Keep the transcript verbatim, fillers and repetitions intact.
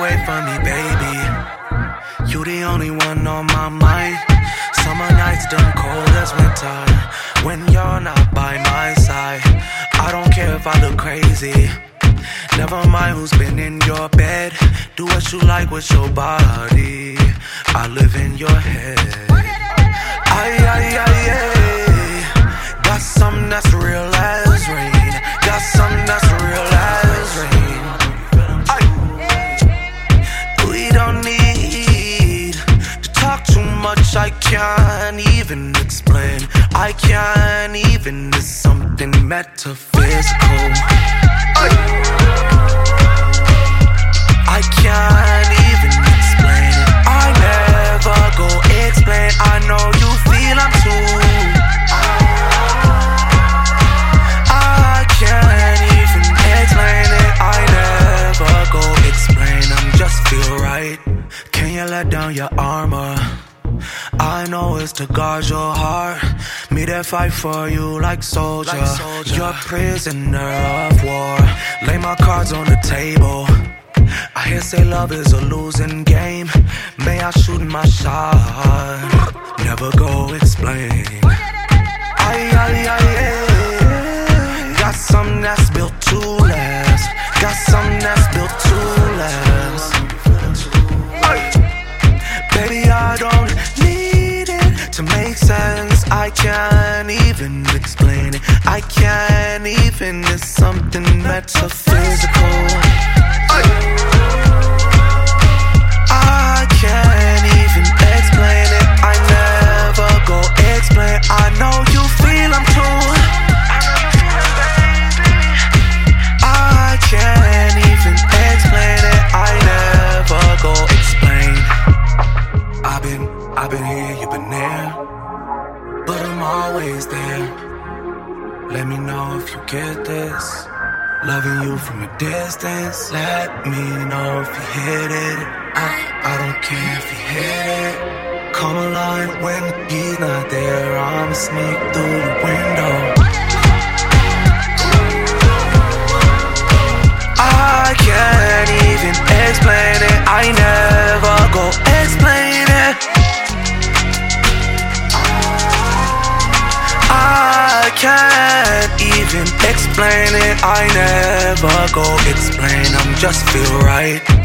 away from me, baby. You the only one on my mind. Summer nights done cold as winter when you're not by my side. I don't care if I look crazy. Never mind who's been in your bed. Do what you like with your body. I live in your head. Ay, ay, ay, ay. Got something that's real as rain. Got something that's real as rain. Ay. We don't need to talk too much. I can't even explain. I can't even. It's something metaphysical. Ay. I can't even explain it. I never go explain. I know you feel I'm too. I can't even explain it. I never go explain. I'm just feel right. Can you let down your armor? I know it's to guard your heart. Me that fight for you like soldier. Like soldier. You're a prisoner of war. Lay my cards on the table. I hear say love is a losing game. May I shoot my shot? Never go explain. Ay, ay, ay, ay. Got something that's built to last. Got something that's built to last. Ay. Baby, I don't need it to make sense. I can't even explain it. I can't even. It's something metaphysical. Ay. I can't even explain it. I never go explain. I know you feel I'm too. I can't even explain it. I never go explain. I've been, I've been here, you've been there, but I'm always there. Let me know if you get this. Loving you from a distance. Let me know if you hit it. I, I don't care if you hit it. Come alive when he's not there. I'ma sneak through the window. I can't even explain it. I never go explain it. I can't even explain it. I never go explain. I'm just feel right.